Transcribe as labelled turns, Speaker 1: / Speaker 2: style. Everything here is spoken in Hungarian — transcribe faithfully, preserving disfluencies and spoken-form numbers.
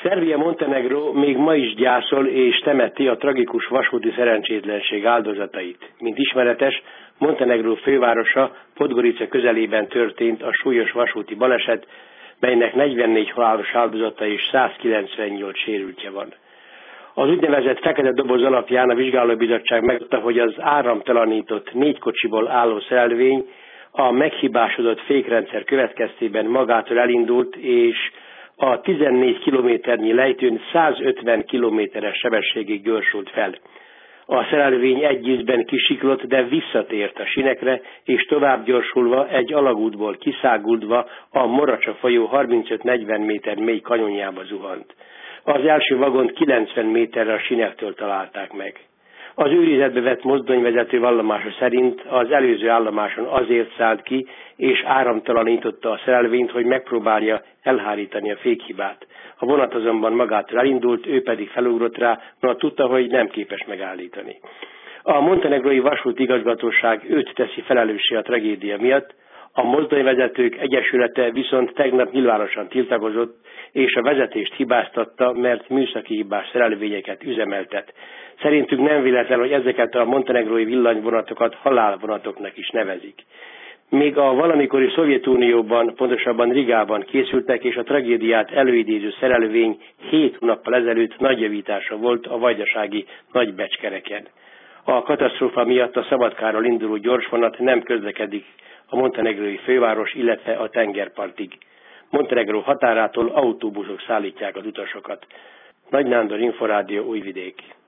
Speaker 1: Szerbia Montenegró még ma is gyászol és temeti a tragikus vasúti szerencsétlenség áldozatait. Mint ismeretes, Montenegró fővárosa Podgorica közelében történt a súlyos vasúti baleset, melynek negyvennégy halálos áldozata és százkilencvennyolc sérültje van. Az úgynevezett fekete doboz alapján a vizsgálóbizottság megtudta, hogy az áramtalanított négy kocsiból álló szerelvény a meghibásodott fékrendszer következtében magától elindult, és a tizennégy kilométernyi lejtőn százötven kilométeres sebességig gyorsult fel. A szerelvény egy ízben kisiklott, de visszatért a sinekre, és tovább gyorsulva egy alagútból kiszáguldva a Moracsa folyó harmincöt-negyven méter mély kanyonjába zuhant. Az első vagont kilencven méterre a sinektől találták meg. Az őrizetbe vett mozdonyvezető vallomása szerint az előző állomáson azért szállt ki, és áramtalanította a szerelvényt, hogy megpróbálja elhárítani a fékhibát. A vonat azonban magától elindult, ő pedig felugrott rá, mert tudta, hogy nem képes megállítani. A montenegrói vasúti igazgatóság őt teszi felelőssé a tragédia miatt, a mozdonyvezetők egyesülete viszont tegnap nyilvánosan tiltakozott, és a vezetést hibáztatta, mert műszaki hibás szerelvényeket üzemeltet. Szerintük nem véletlen, hogy ezeket a montenegrói villanyvonatokat halálvonatoknak is nevezik. Még a valamikori Szovjetunióban, pontosabban Rigában készültek, és a tragédiát előidéző szerelvény hét hónappal ezelőtt nagy javítása volt a vajdasági Nagybecskereken. A katasztrófa miatt a Szabadkáról induló gyorsvonat nem közlekedik a montenegrói főváros, illetve a tengerpartig. Montenegró határától autóbuszok szállítják az utasokat. Nagy Nándor, Inforádió, Újvidék.